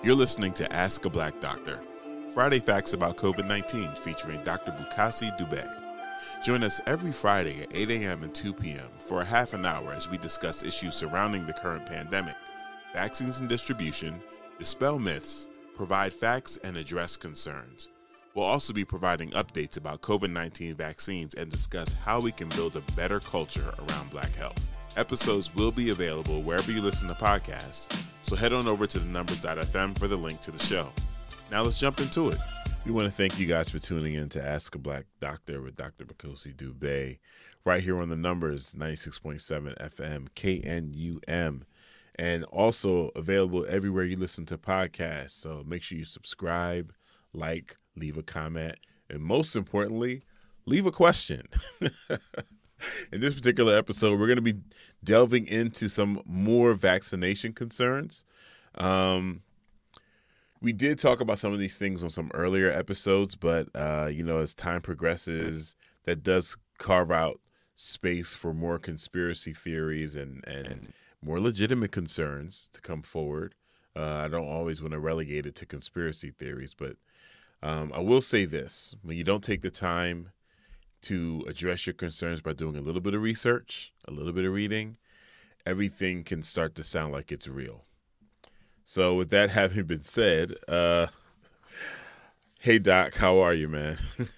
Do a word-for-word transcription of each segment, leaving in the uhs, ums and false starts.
You're listening to Ask a Black Doctor, Friday Facts about COVID nineteen featuring Doctor Bukasi Dube. Join us every Friday at eight a.m. and two p.m. for a half an hour as we discuss issues surrounding the current pandemic, vaccines and distribution, dispel myths, provide facts, and address concerns. We'll also be providing updates about COVID nineteen vaccines and discuss how we can build a better culture around Black health. Episodes will be available wherever you listen to podcasts, so head on over to the numbers dot f m for the link to the show. Now let's jump into it. We want to thank you guys for tuning in to Ask a Black Doctor with Doctor Bukasi Dube, right here on the Numbers, ninety-six point seven F M, K N U M, and also available everywhere you listen to podcasts. So make sure you subscribe, like, leave a comment, and most importantly, leave a question. In this particular episode, we're going to be delving into some more vaccination concerns. Um, we did talk about some of these things on some earlier episodes, but, uh, you know, as time progresses, that does carve out space for more conspiracy theories and, and more legitimate concerns to come forward. Uh, I don't always want to relegate it to conspiracy theories, but um, I will say this. When you don't take the time to address your concerns by doing a little bit of research, a little bit of reading, everything can start to sound like it's real. So with that having been said, uh, hey, Doc, how are you, man?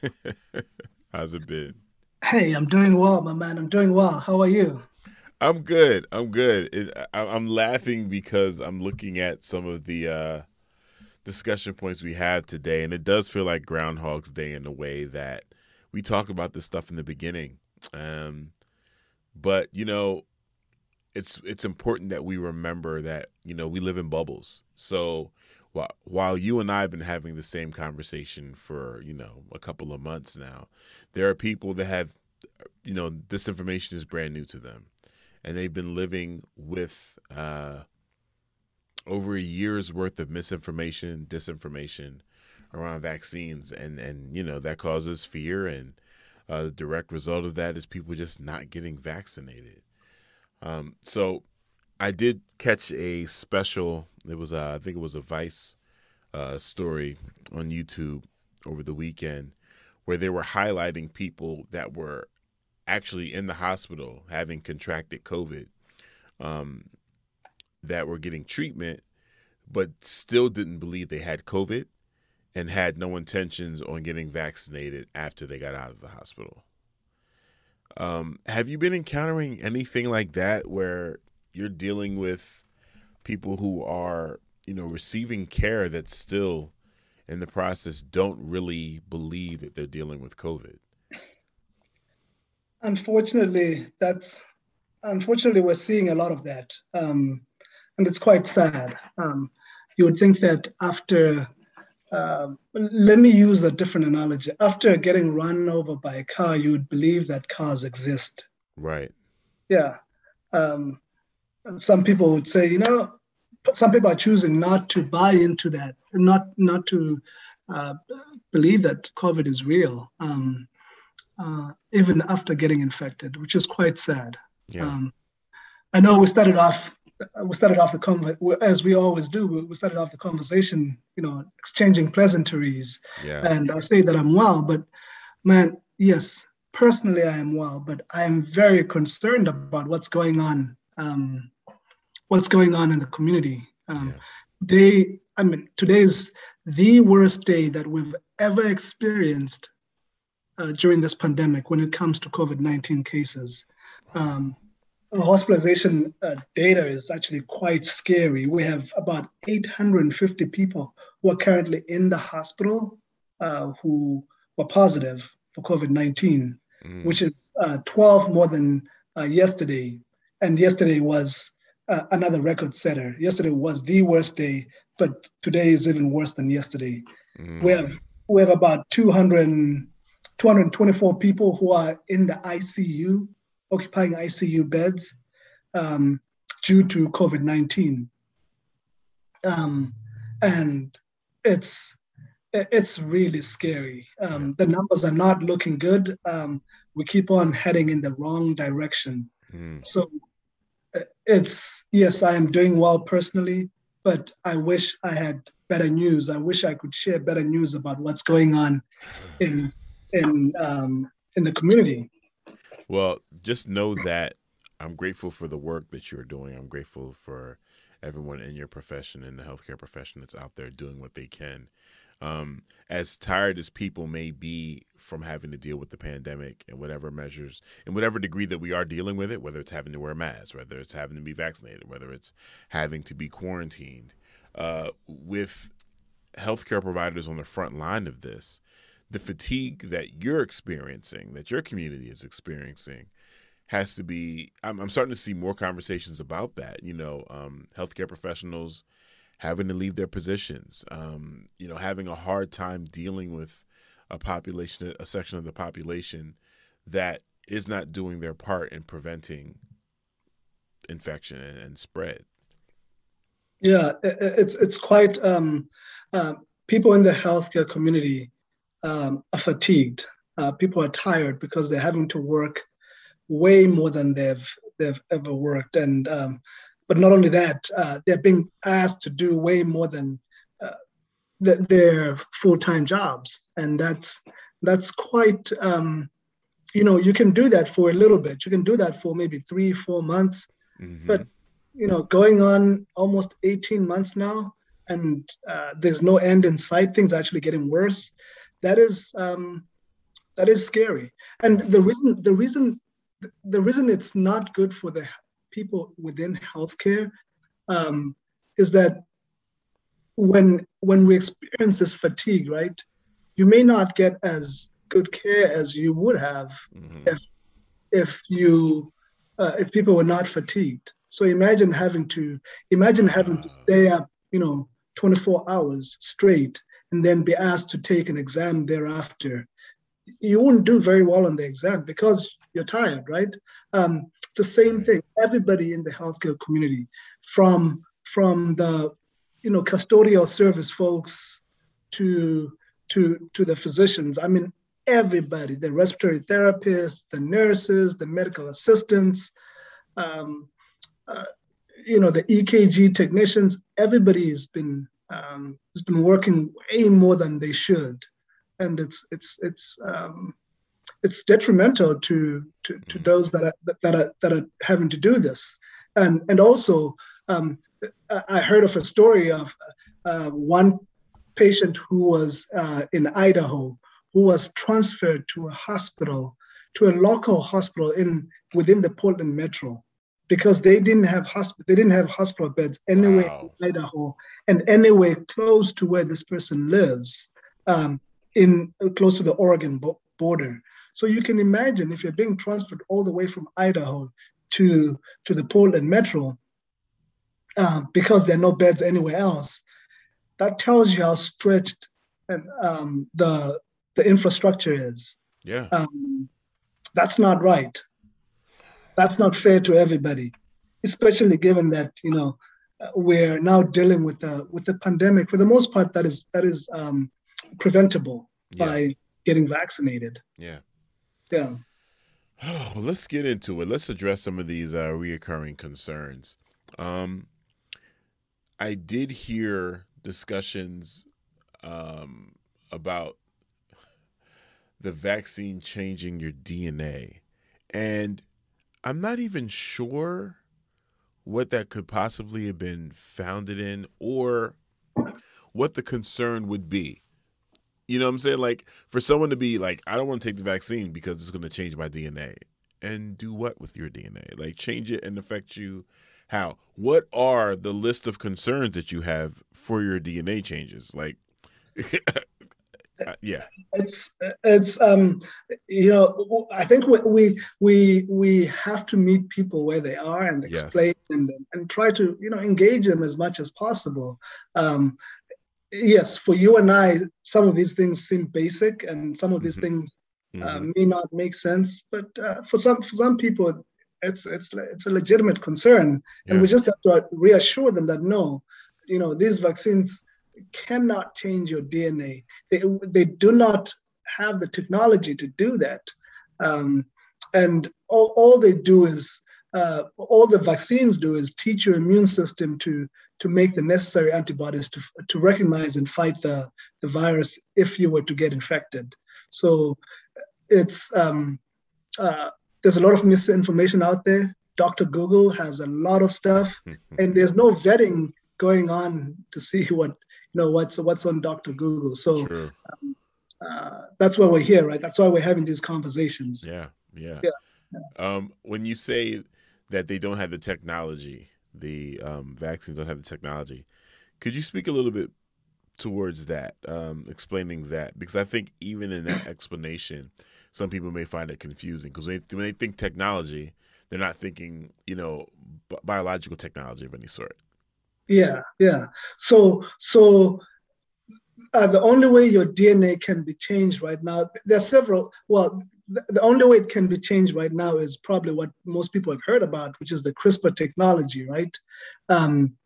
How's it been? Hey, I'm doing well, my man. I'm doing well. How are you? I'm good. I'm good. It, I, I'm laughing because I'm looking at some of the uh, discussion points we have today, and it does feel like Groundhog's Day in a way that we talked about this stuff in the beginning. Um, but, you know, it's it's important that we remember that, you know, we live in bubbles. So while, while you and I have been having the same conversation for, you know, a couple of months now, there are people that have, you know, this information is brand new to them. And they've been living with uh, over a year's worth of misinformation, disinformation around vaccines. And, and you know, that causes fear. And uh, the direct result of that is people just not getting vaccinated. Um, so I did catch a special, it was, a, I think it was a Vice uh, story on YouTube over the weekend where they were highlighting people that were actually in the hospital having contracted COVID, um, that were getting treatment, but still didn't believe they had COVID and had no intentions on getting vaccinated after they got out of the hospital. Um, have you been encountering anything like that where you're dealing with people who are, you know, receiving care that still in the process don't really believe that they're dealing with COVID? Unfortunately, that's unfortunately we're seeing a lot of that, um, and it's quite sad. Um, you would think that after, uh, let me use a different analogy. After getting run over by a car, you would believe that cars exist. Right. Yeah. Um, and some people would say, you know, some people are choosing not to buy into that, not not to uh, believe that COVID is real. Um, Uh, even after getting infected, which is quite sad. Yeah. Um, I know we started off, we started off the convo, as we always do. We started off the conversation, you know, exchanging pleasantries. Yeah. And I say that I'm well, but man, yes, personally I am well, but I am very concerned about what's going on, um, what's going on in the community. Um, Yeah. they, I mean, today is the worst day that we've ever experienced Uh, during this pandemic when it comes to COVID nineteen cases. Um, hospitalization uh, data is actually quite scary. We have about eight hundred fifty people who are currently in the hospital uh, who were positive for COVID nineteen, mm. which is uh, twelve more than uh, yesterday. And yesterday was uh, another record setter. Yesterday was the worst day, but today is even worse than yesterday. Mm. We have we have about two hundred two hundred twenty-four people who are in the I C U, occupying I C U beds um, due to COVID nineteen. Um, and it's it's really scary. Um, yeah. The numbers are not looking good. Um, we keep on heading in the wrong direction. Mm. So it's, yes, I am doing well personally. but I wish I had better news. I wish I could share better news about what's going on in in um, in the community. Well, just know that I'm grateful for the work that you're doing. I'm grateful for everyone in your profession, in the healthcare profession, that's out there doing what they can. Um, as tired as people may be from having to deal with the pandemic and whatever measures, in whatever degree that we are dealing with it, whether it's having to wear masks, whether it's having to be vaccinated, whether it's having to be quarantined, uh, with healthcare providers on the front line of this, the fatigue that you're experiencing, that your community is experiencing, has to be, I'm, I'm starting to see more conversations about that. You know, um, healthcare professionals having to leave their positions, um, you know, having a hard time dealing with a population, a section of the population that is not doing their part in preventing infection and, and spread. Yeah, it's it's quite, um, uh, people in the healthcare community um, are fatigued. Uh, people are tired because they're having to work way more than they've they've ever worked, and um, but not only that, uh, they're being asked to do way more than uh, th- their full-time jobs, and that's that's quite. Um, you know, you can do that for a little bit. You can do that for maybe three, four months, Mm-hmm. but you know, going on almost eighteen months now, and uh, there's no end in sight. Things are actually getting worse. That is um, that is scary. And the reason the reason the reason it's not good for the people within healthcare um, is that when when we experience this fatigue, right, you may not get as good care as you would have Mm-hmm. if if you uh, if people were not fatigued. So imagine having to imagine having to stay up, you know, twenty-four hours straight and then be asked to take an exam thereafter. You wouldn't do very well on the exam because you're tired, right? Um, the same thing. Everybody in the healthcare community, from from the you know custodial service folks to to to the physicians. I mean, everybody, the respiratory therapists, the nurses, the medical assistants, um, uh, you know, the E K G technicians. Everybody has been um, has been working way more than they should, and it's it's it's um, it's detrimental to to, to those that are that are that are having to do this, and and also um, I heard of a story of uh, one patient who was uh, in Idaho who was transferred to a hospital, to a local hospital in within the Portland metro, because they didn't have hospital they didn't have hospital beds anywhere Wow. in Idaho and anywhere close to where this person lives, um, in close to the Oregon bo- border. So you can imagine if you're being transferred all the way from Idaho to to the Portland metro, uh, because there are no beds anywhere else. That tells you how stretched and um, the the infrastructure is. Yeah. Um, that's not right. That's not fair to everybody, especially given that you know uh, we're now dealing with the with the pandemic. For the most part, that is that is um, preventable Yeah. by getting vaccinated. Yeah. Yeah. Well, let's get into it. Let's address some of these uh, reoccurring concerns. Um, I did hear discussions um, about the vaccine changing your D N A. And I'm not even sure what that could possibly have been founded in or what the concern would be. You know what I'm saying? Like, for someone to be like, I don't want to take the vaccine because it's going to change my D N A. And do what with your D N A? Like, change it and affect you how? What are the list of concerns that you have for your D N A changes? Like, yeah. It's it's um you know I think we we we have to meet people where they are and explain Yes. and and try to you know engage them as much as possible. Um, yes, for you and I, some of these things seem basic, and some of these Mm-hmm. things uh, Mm-hmm. may not make sense. But uh, for some for some people, it's it's it's a legitimate concern, and Yeah. we just have to reassure them that no, you know, these vaccines cannot change your D N A. They they do not have the technology to do that, um, and all all they do is uh, all the vaccines do is teach your immune system to to make the necessary antibodies to, to recognize and fight the, the virus if you were to get infected. So it's um, uh, there's a lot of misinformation out there. Doctor Google has a lot of stuff, and there's no vetting going on to see what you know what's what's on Doctor Google. So um, uh, that's why we're here, right? That's why we're having these conversations. Yeah, yeah. yeah. yeah. Um, when you say that they don't have the technology, the um, vaccines don't have the technology, could you speak a little bit towards that, um, explaining that? Because I think even in that explanation, some people may find it confusing because when they think technology, they're not thinking, you know, b- biological technology of any sort. Yeah, yeah. So, so uh, the only way your D N A can be changed right now, there are several. Well, the, the only way it can be changed right now is probably what most people have heard about, which is the CRISPR technology, right? Um,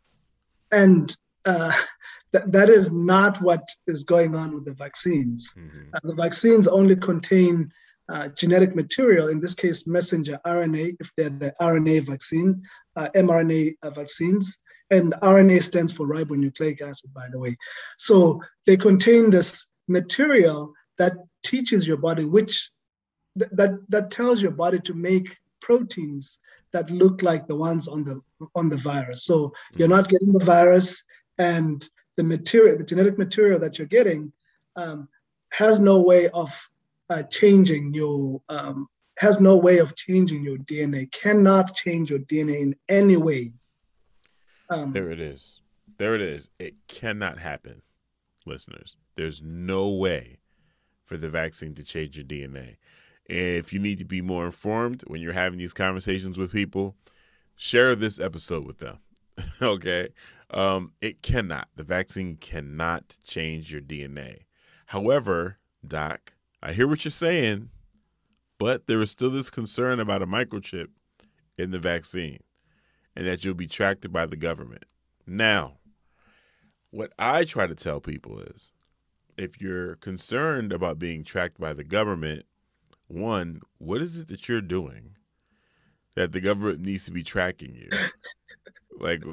and uh, th- that is not what is going on with the vaccines. Mm-hmm. Uh, the vaccines only contain uh, genetic material, in this case, messenger R N A, if they're the R N A vaccine, uh, mRNA uh, vaccines. And R N A stands for ribonucleic acid, by the way. So they contain this material that teaches your body, which th- that that tells your body to make proteins that look like the ones on the on the virus. So mm-hmm. you're not getting the virus, and the material, the genetic material that you're getting, um, has no way of uh, changing your um, has no way of changing your D N A. Cannot change your D N A in any way. Um, there it is. There it is. It cannot happen, listeners. There's no way for the vaccine to change your D N A. If you need to be more informed when you're having these conversations with people, share this episode with them. Okay? Um, it cannot. The vaccine cannot change your D N A. However, Doc, I hear what you're saying, but there is still this concern about a microchip in the vaccine, and that you'll be tracked by the government. Now, what I try to tell people is, if you're concerned about being tracked by the government, one, what is it that you're doing that the government needs to be tracking you? Like,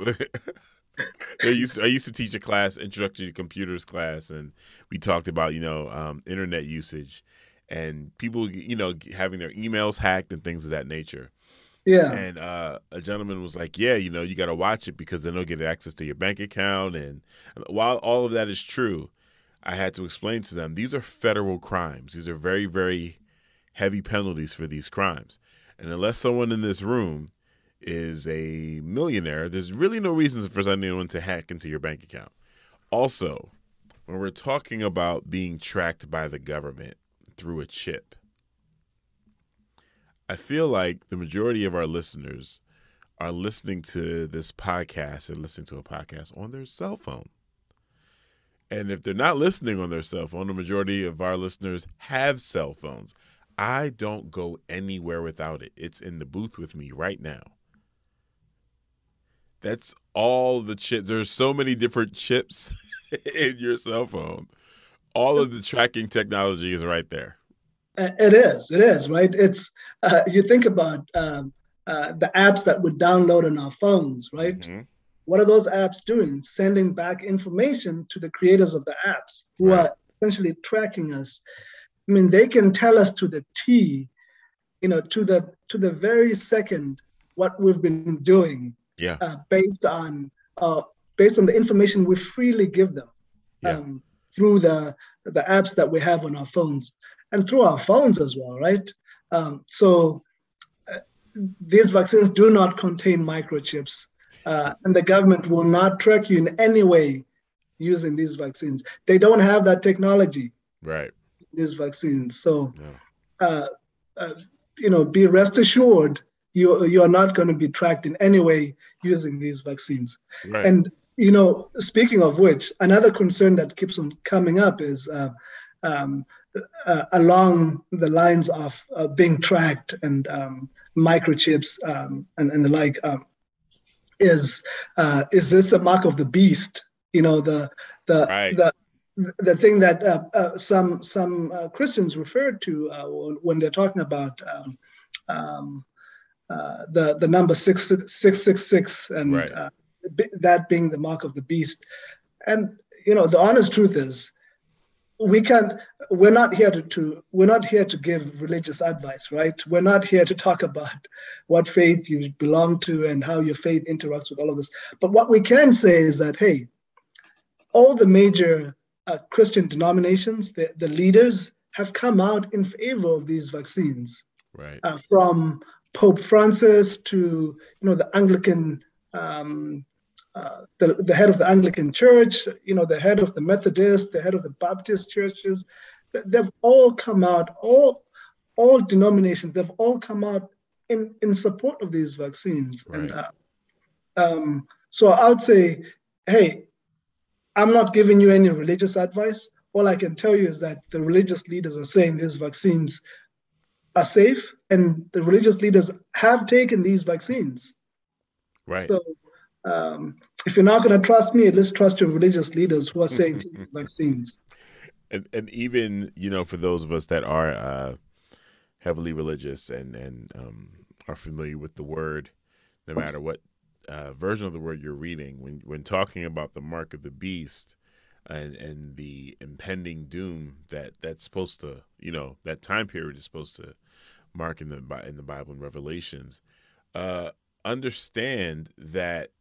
I used to, I used to teach a class, Introduction to Computers class, and we talked about, you know, um, internet usage and people, you know, having their emails hacked and things of that nature. Yeah. And uh, a gentleman was like, yeah, you know, you got to watch it because then they'll get access to your bank account. And while all of that is true, I had to explain to them, these are federal crimes. These are very, very heavy penalties for these crimes. And unless someone in this room is a millionaire, there's really no reason for anyone to hack into your bank account. Also, when we're talking about being tracked by the government through a chip, I feel like the majority of our listeners are listening to this podcast and listening to a podcast on their cell phone. And if they're not listening on their cell phone, the majority of our listeners have cell phones. I don't go anywhere without it. It's in the booth with me right now. That's all the chips. There's so many different chips in your cell phone. All of the tracking technology is right there. It is. It is, right? It's uh, you think about um, uh, the apps that we download on our phones, right? Mm-hmm. What are those apps doing? Sending back information to the creators of the apps who right. are essentially tracking us. I mean, they can tell us to the T, you know, to the to the very second what we've been doing, yeah, uh, based on uh, based on the information we freely give them, yeah. um, through the the apps that we have on our phones. And through our phones as well, right? Um, so uh, these vaccines do not contain microchips, uh, and the government will not track you in any way using these vaccines. They don't have that technology, right? These vaccines. So, no. uh, uh, you know, be rest assured you you are not going to be tracked in any way using these vaccines. Right. And you know, speaking of which, another concern that keeps on coming up is. Uh, um, Uh, along the lines of uh, being tracked and um, microchips um, and, and the like, um, is uh, is this a mark of the beast? You know, the the right. the the thing that uh, uh, some some uh, Christians refer to uh, when they're talking about um, um, uh, the the number six six six six and right. uh, that being the mark of the beast. And, you know, the honest truth is, we can't, we're not here to, to, we're not here to give religious advice, right? We're not here to talk about what faith you belong to and how your faith interacts with all of this. But what we can say is that, hey, all the major uh, Christian denominations, the, the leaders have come out in favor of these vaccines. Right. Uh, from Pope Francis to, you know, the Anglican, um, uh, the, the head of the Anglican Church, you know, the head of the Methodist, the head of the Baptist churches, they've all come out, all all denominations, they've all come out in, in support of these vaccines. Right. And uh, um, so I would say, hey, I'm not giving you any religious advice. All I can tell you is that the religious leaders are saying these vaccines are safe, and the religious leaders have taken these vaccines. Right. So um, if you're not going to trust me, at least trust your religious leaders who are saying take vaccines. And and even, you know, for those of us that are uh, heavily religious and, and um, are familiar with the word, no matter what uh, version of the word you're reading, when when talking about the mark of the beast and, and the impending doom that that's supposed to, you know, that time period is supposed to mark in the in the Bible and Revelations, uh, understand that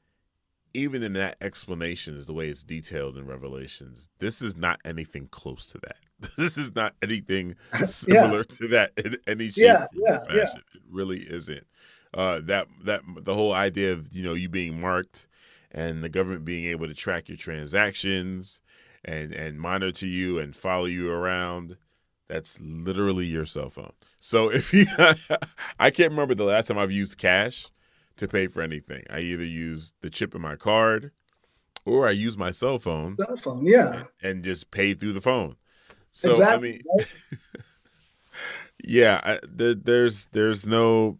even in that explanation is the way it's detailed in Revelations, this is not anything close to that. This is not anything similar yeah. to that in any shape yeah, or yeah, fashion. Yeah. It really isn't. Uh, that that the whole idea of, you know, you being marked and the government being able to track your transactions and and monitor you and follow you around, that's literally your cell phone. So if you, I can't remember the last time I've used cash to pay for anything. I either use the chip in my card or I use my cell phone. Cell phone, yeah. And, and just pay through the phone. So, exactly, I mean, right? yeah, I, there, there's there's no,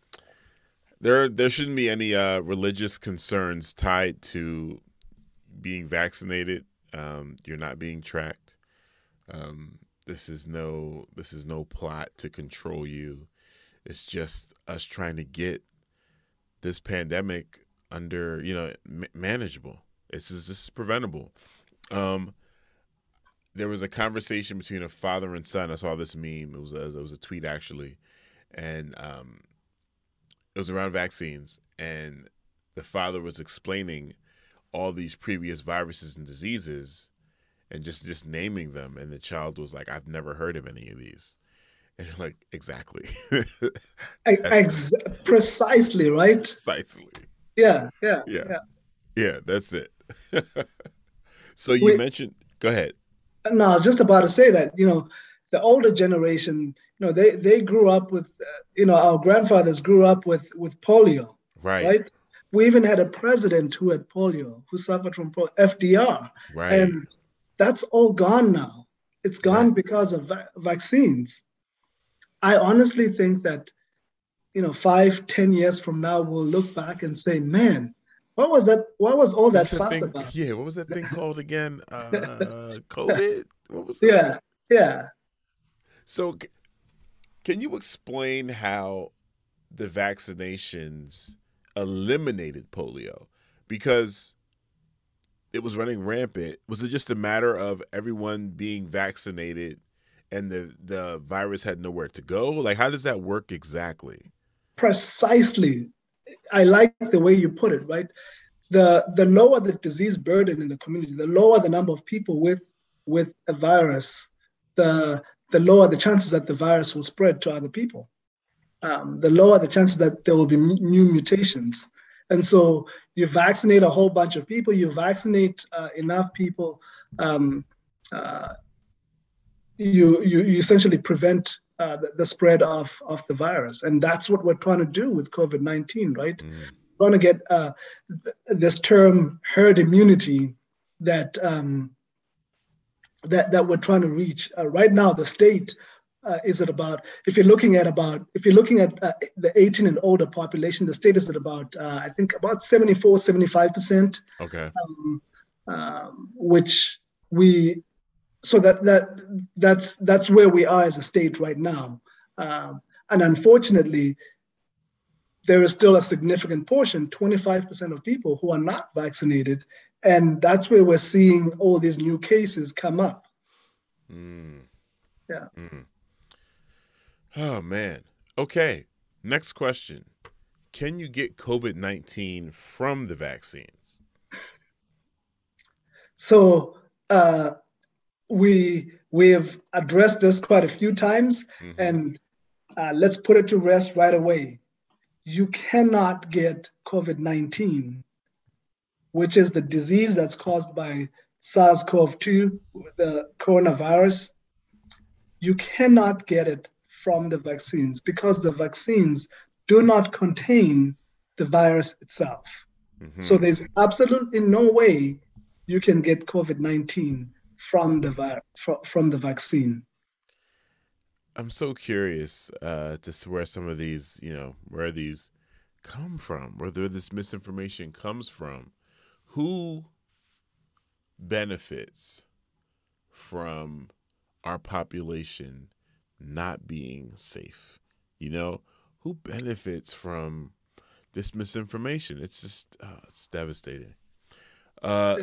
there there shouldn't be any uh, religious concerns tied to being vaccinated. Um, you're not being tracked. Um, this is no this is no plot to control you. It's just us trying to get this pandemic under, you know, m- manageable. This is this is preventable. Um, there was a conversation between a father and son. I saw this meme. It was a, it was a tweet actually, and um, it was around vaccines. And the father was explaining all these previous viruses and diseases, and just just naming them. And the child was like, "I've never heard of any of these." And you're like, exactly. Ex- precisely, right? Precisely. Yeah, yeah, yeah, yeah. Yeah, that's it. So you we, mentioned, go ahead. No, I was just about to say that, you know, the older generation, you know, they, they grew up with, uh, you know, our grandfathers grew up with, with polio, right? right? We even had a president who had polio, who suffered from polio, F D R. Right. And that's all gone now. It's gone right. because of va- vaccines. I honestly think that, you know, five, ten years from now, we'll look back and say, man, what was that? What was all that fuss thing, about? Yeah, what was that thing called again? Uh, COVID? What was that? Yeah, yeah. So can you explain how the vaccinations eliminated polio? Because it was running rampant. Was it just a matter of everyone being vaccinated and the, the virus had nowhere to go? Like, how does that work exactly? Precisely. I like the way you put it, right? The the lower the disease burden in the community, the lower the number of people with with a virus, the the lower the chances that the virus will spread to other people. Um, the lower the chances that there will be m- new mutations. And so you vaccinate a whole bunch of people, you vaccinate uh, enough people, um, uh, you, you you essentially prevent uh, the, the spread of, of the virus. And that's what we're trying to do with COVID nineteen, right? Mm. We're trying to get uh, th- this term herd immunity that um, that that we're trying to reach. Uh, right now, the state uh, is at about, if you're looking at about, if you're looking at uh, the eighteen and older population, the state is at about, uh, I think about seventy-four, seventy-five percent. Okay. Um, um, which we, so that that that's that's where we are as a state right now. Um, and unfortunately, there is still a significant portion, twenty-five percent of people who are not vaccinated. And that's where we're seeing all these new cases come up. Mm. Yeah. Mm. Oh, man. Okay. Next question. Can you get COVID nineteen from the vaccines? So uh, we we have addressed this quite a few times, Mm-hmm. and uh, let's put it to rest right away. You cannot get COVID nineteen, which is the disease that's caused by SARS-C o V two, the coronavirus. You cannot get it from the vaccines because the vaccines do not contain the virus itself. Mm-hmm. So there's absolutely no way you can get COVID nineteen from the vi- from, from the vaccine. I'm so curious uh, to see where some of these, you know, where these come from, where this misinformation comes from. Who benefits from our population not being safe? You know, who benefits from this misinformation? It's just, uh, it's devastating. Uh,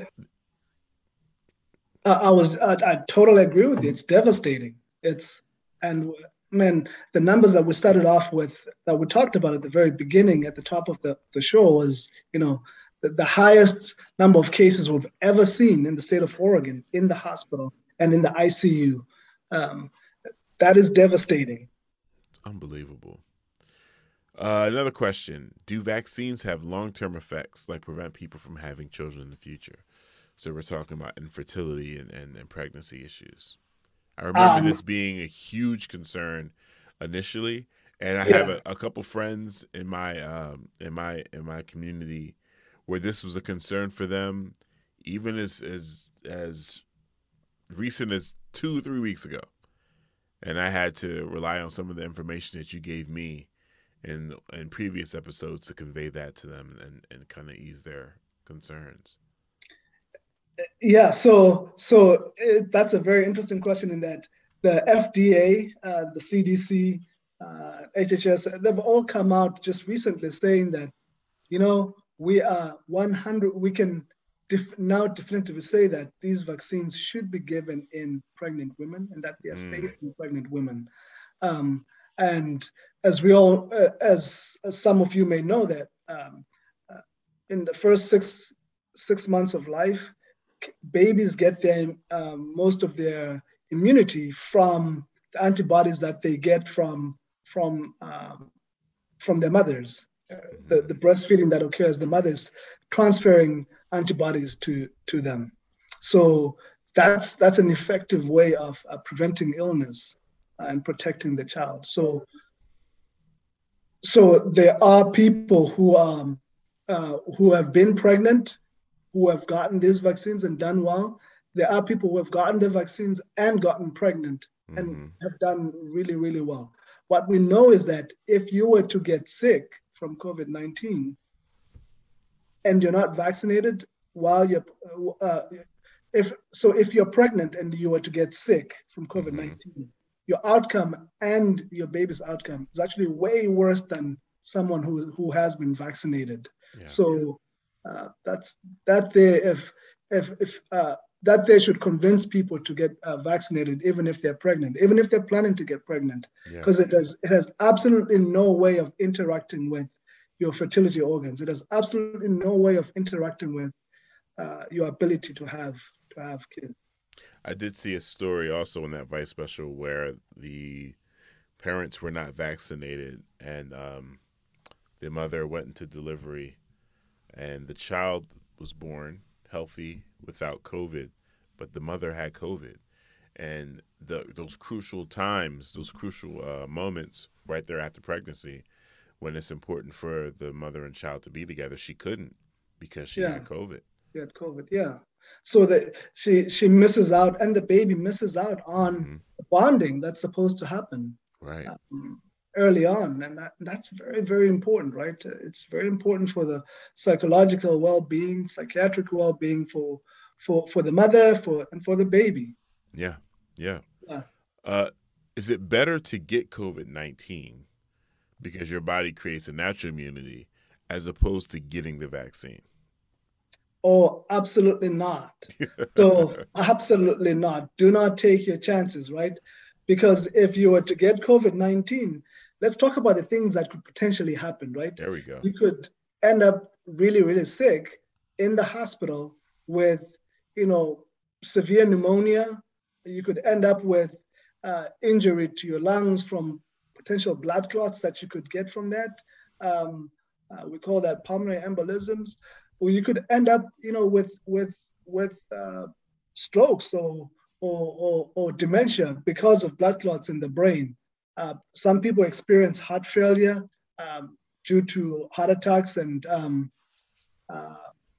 I, I was, I, I totally agree with you. It's devastating. It's, and man, the numbers that we started off with, that we talked about at the very beginning, at the top of the, the show, was, you know, the, the highest number of cases we've ever seen in the state of Oregon, in the hospital and in the I C U. Um, that is devastating. It's unbelievable. Uh, another question. Do vaccines have long-term effects, like prevent people from having children in the future? So we're talking about infertility and, and, and pregnancy issues. I remember um, this being a huge concern initially, and I yeah. have a, a couple friends in my um, in my in my community where this was a concern for them, even as as as recent as two three weeks ago, and I had to rely on some of the information that you gave me in in previous episodes to convey that to them and, and kind of ease their concerns. Yeah, so so it, that's a very interesting question in that the F D A, uh, the C D C, uh, H H S, they've all come out just recently saying that, you know, we are one hundred, we can def- now definitively say that these vaccines should be given in pregnant women and that they are mm. safe in pregnant women. Um, and as we all, uh, as, as some of you may know that um, uh, in the first six six months of life, babies get their um, most of their immunity from the antibodies that they get from from um, from their mothers. Uh, the, the breastfeeding that occurs, the mothers transferring antibodies to to them. So that's that's an effective way of uh, preventing illness and protecting the child. So so there are people who um uh, who have been pregnant, who have gotten these vaccines and done well. There are people who have gotten the vaccines and gotten pregnant mm-hmm. and have done really, really well. What we know is that if you were to get sick from COVID nineteen and you're not vaccinated while you're, uh, if so if you're pregnant and you were to get sick from COVID nineteen, mm-hmm. your outcome and your baby's outcome is actually way worse than someone who, who has been vaccinated. Yeah. So Uh, that's that they if if if uh, that they should convince people to get uh, vaccinated even if they're pregnant, even if they're planning to get pregnant, because yeah. it has it has absolutely no way of interacting with your fertility organs. It has absolutely no way of interacting with uh, your ability to have to have kids. I did see a story also in that Vice special where the parents were not vaccinated and um, the mother went into delivery. And the child was born healthy without COVID, but the mother had COVID. And the, those crucial times, those crucial uh, moments right there after pregnancy, when it's important for the mother and child to be together, she couldn't because she yeah. had COVID. She had COVID, yeah. So that she she misses out, and the baby misses out on mm-hmm. the bonding that's supposed to happen. Right. Um, early on, and that, that's very, very important, right? It's very important for the psychological well-being, psychiatric well-being for for for the mother, for and for the baby. Yeah, yeah. yeah. Uh, is it better to get COVID nineteen because your body creates a natural immunity as opposed to getting the vaccine. Oh, absolutely not. So absolutely not. Do not take your chances, right? Because if you were to get COVID nineteen, let's talk about the things that could potentially happen, right? There we go. You could end up really, really sick in the hospital with, you know, severe pneumonia. You could end up with uh, injury to your lungs from potential blood clots that you could get from that. Um, uh, we call that pulmonary embolisms. Or you could end up, you know, with with with uh, strokes or, or or or dementia because of blood clots in the brain. Uh, some people experience heart failure um, due to heart attacks, and um, uh,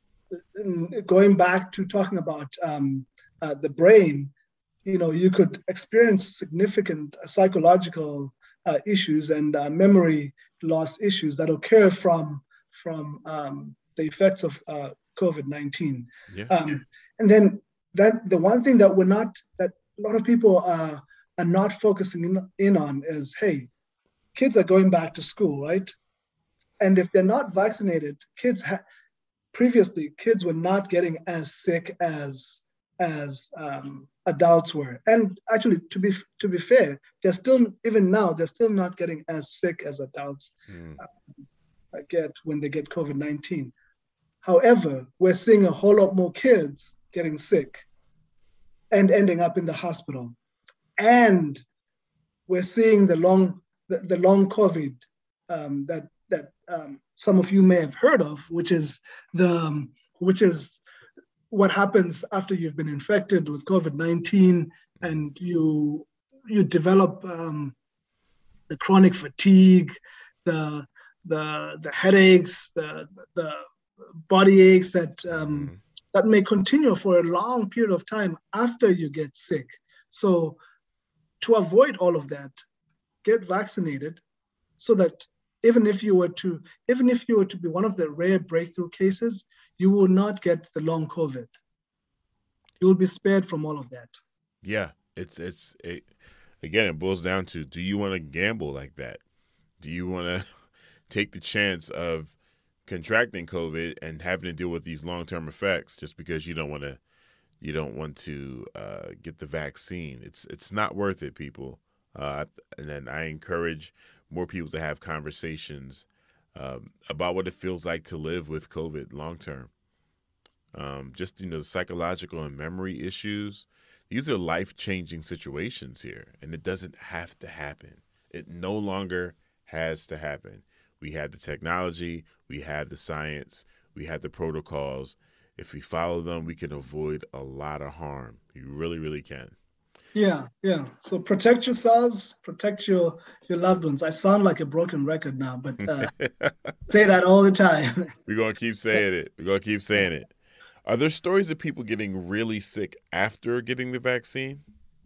going back to talking about um, uh, the brain, you know, you could experience significant psychological uh, issues and uh, memory loss issues that occur from from um, the effects of uh, COVID nineteen. Yeah. Um, and then that the one thing that we're not, that a lot of people are, are not focusing in, in on is, hey, kids are going back to school, right? And if they're not vaccinated, kids ha- previously, kids were not getting as sick as as um, adults were. And actually, to be to be fair, they're still, even now, they're still not getting as sick as adults mm. uh, get when they get COVID nineteen. However, we're seeing a whole lot more kids getting sick and ending up in the hospital. And we're seeing the long the, the long COVID um, that that um, some of you may have heard of, which is the um, which is what happens after you've been infected with COVID nineteen and you you develop um, the chronic fatigue, the the the headaches, the the body aches that um, mm-hmm. that may continue for a long period of time after you get sick. So to avoid all of that, get vaccinated so that even if you were to even if you were to be one of the rare breakthrough cases, you will not get the long COVID. You will be spared from all of that. Yeah, it's it's it, again, it boils down to, do you want to gamble like that? Do you want to take the chance of contracting COVID and having to deal with these long-term effects just because you don't want to you don't want to uh, get the vaccine? It's it's not worth it, people. Uh, and then I encourage more people to have conversations um, about what it feels like to live with COVID long-term. Um, just, you know, the psychological and memory issues. These are life-changing situations here, and it doesn't have to happen. It no longer has to happen. We have the technology, we have the science, we have the protocols. If we follow them, we can avoid a lot of harm. You really, really can. Yeah, yeah. So protect yourselves, protect your your loved ones. I sound like a broken record now, but uh, say that all the time. We're going to keep saying it. We're going to keep saying it. Are there stories of people getting really sick after getting the vaccine?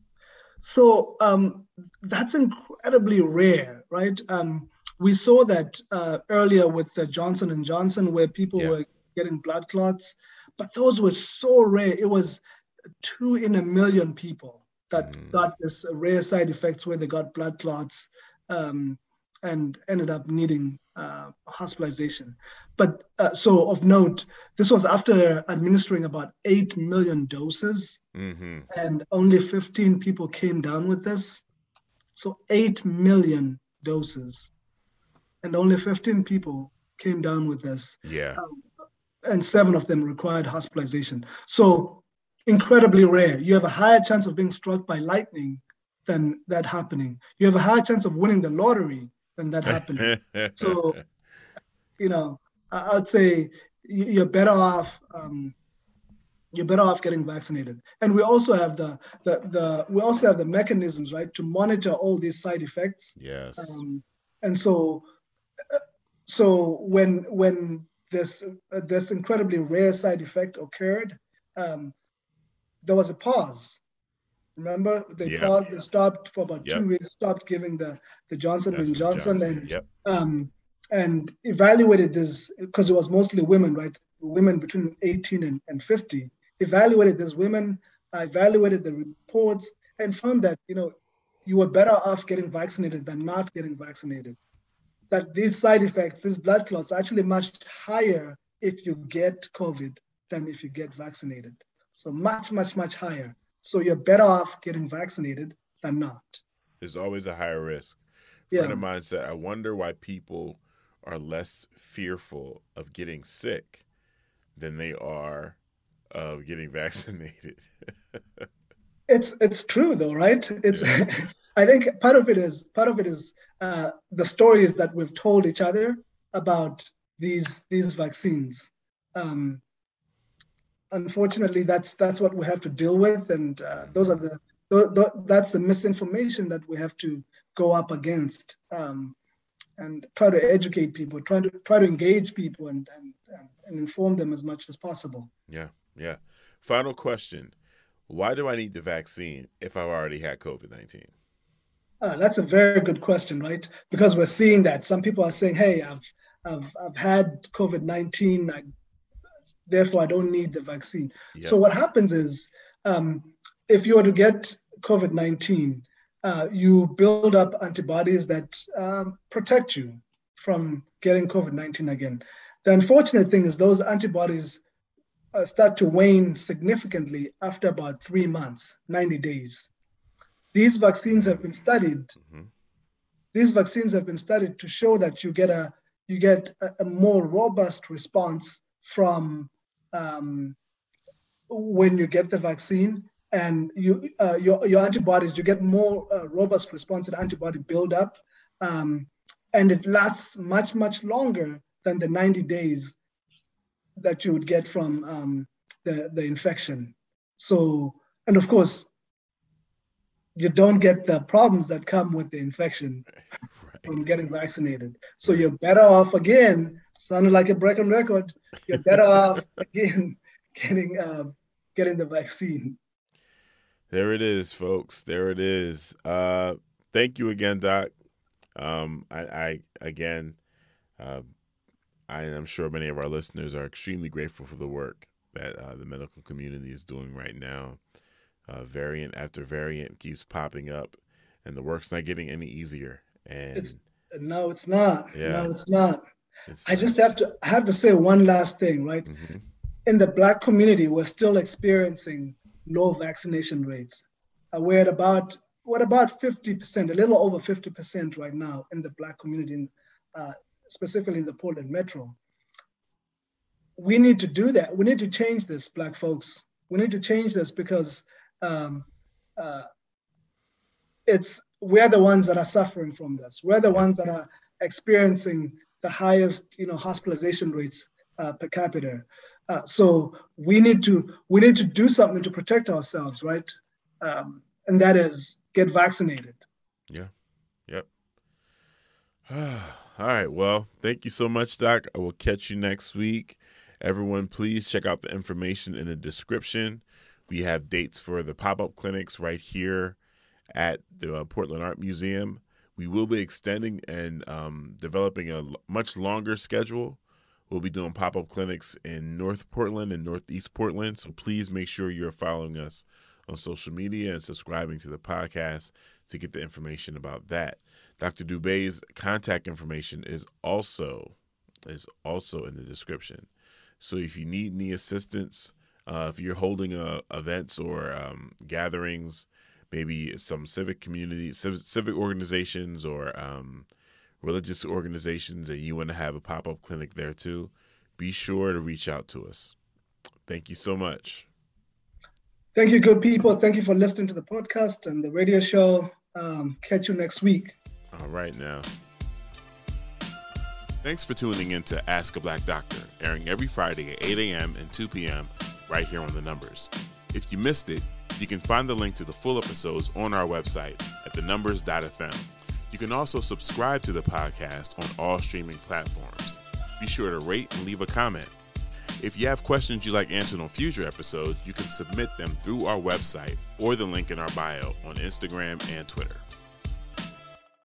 So um, that's incredibly rare, right? Um, we saw that uh, earlier with the Johnson and Johnson, where people yeah. were getting blood clots, but those were so rare. It was two in a million people that mm. got this rare side effects where they got blood clots um, and ended up needing uh, hospitalization. But uh, so of note, this was after administering about eight million doses mm-hmm. and only fifteen people came down with this. So eight million doses and only fifteen people came down with this. Yeah. Um, and seven of them required hospitalization. So incredibly rare. You have a higher chance of being struck by lightning than that happening. You have a higher chance of winning the lottery than that happening. So, you know, I'd say you're better off. Um, you're better off getting vaccinated. And we also have the the the we also have the mechanisms, right, to monitor all these side effects. Yes. Um, and so, so when when this uh, this incredibly rare side effect occurred, um, there was a pause. Remember, they yep. paused, they stopped for about yep. two weeks, stopped giving the, the Johnson and Johnson, Johnson, and yep. um, and evaluated this, because it was mostly women, right? Women between eighteen and, and fifty. Evaluated these women, uh, evaluated the reports, and found that, you know, you were better off getting vaccinated than not getting vaccinated. that these side effects, these blood clots, are actually much higher if you get COVID than if you get vaccinated. So much, much, much higher. So you're better off getting vaccinated than not. There's always a higher risk. A Yeah. friend of mine said, I wonder why people are less fearful of getting sick than they are of getting vaccinated. It's it's true though, right? It's Yeah. I think part of it is part of it is uh, the stories that we've told each other about these these vaccines. Um, unfortunately, that's that's what we have to deal with, and uh, those are the th- th- that's the misinformation that we have to go up against, um, and try to educate people, try to try to engage people, and and, and inform them as much as possible. Yeah, yeah. Final question. Why do I need the vaccine if I've already had COVID nineteen? Uh, that's a very good question, right? Because we're seeing that some people are saying, "Hey, I've I've I've had COVID nineteen, I, therefore I don't need the vaccine." Yep. So what happens is, um, if you were to get COVID nineteen, uh, you build up antibodies that um, protect you from getting COVID nineteen again. The unfortunate thing is those antibodies uh, start to wane significantly after about three months, ninety days. These vaccines have been studied. Mm-hmm. These vaccines have been studied to show that you get a you get a, a more robust response from um, when you get the vaccine, and you uh, your your antibodies, you get more uh, robust response and antibody buildup, um, and it lasts much much longer than the ninety days that you would get from um, the the infection. So, and of course, you don't get the problems that come with the infection Right. from getting vaccinated. So you're better off, again, sounded like a broken record, you're better off, again, getting uh, getting the vaccine. There it is, folks. There it is. Uh, thank you again, Doc. Um, I, I again, uh, I am sure many of our listeners are extremely grateful for the work that uh, the medical community is doing right now. Uh, variant after variant keeps popping up, and the work's not getting any easier. And It's no, it's not. Yeah. No, it's not. it's, I just have to I have to say one last thing, right? mhm. In the Black community, we're still experiencing low vaccination rates. Uh, we're at about what about fifty percent, a little over fifty percent right now in the Black community, uh, specifically in the Portland Metro. We need to do that. We need to change this, Black folks. We need to change this because um, uh, it's we're the ones that are suffering from this. We're the ones that are experiencing the highest, you know, hospitalization rates uh, per capita. Uh, so we need to we need to do something to protect ourselves, right? Um, and that is get vaccinated. Yeah. Yep. All right. Well, thank you so much, Doc. I will catch you next week. Everyone, please check out the information in the description. We have dates for the pop-up clinics right here at the uh, Portland Art Museum. We will be extending and um, developing a l- much longer schedule. We'll be doing pop-up clinics in North Portland and Northeast Portland. So please make sure you're following us on social media and subscribing to the podcast to get the information about that. Doctor Dubé's contact information is also is also in the description. So if you need any assistance, uh, if you're holding uh, events or um, gatherings, maybe some civic communities, civic, civic organizations or um, religious organizations, and you want to have a pop-up clinic there too, be sure to reach out to us. Thank you so much. Thank you, good people. Thank you for listening to the podcast and the radio show. Um, catch you next week. All right now. Thanks for tuning in to Ask a Black Doctor, airing every Friday at eight a.m. and two p.m. right here on The Numbers. If you missed it, you can find the link to the full episodes on our website at the numbers dot f m. You can also subscribe to the podcast on all streaming platforms. Be sure to rate and leave a comment. If you have questions you'd like answered on future episodes, you can submit them through our website or the link in our bio on Instagram and Twitter.